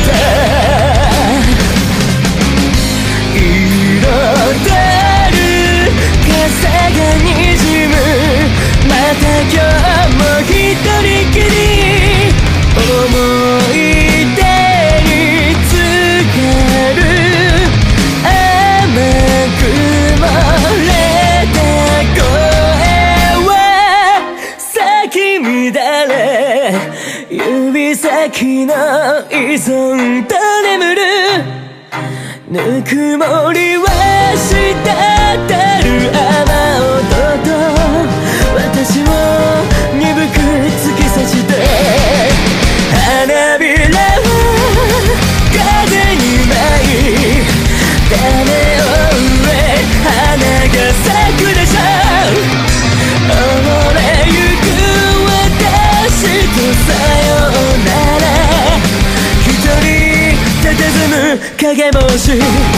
た彩る風がにじむまた今日も一人きり思い出に浸かる甘く漏れた声は咲き乱れ指先の依存と眠るぬくもりは滴る雨音と私を鈍く突き刺して花びらは風に舞い種を植え花が咲くでしょう溺れゆく私とさようなら一人佇む影帽子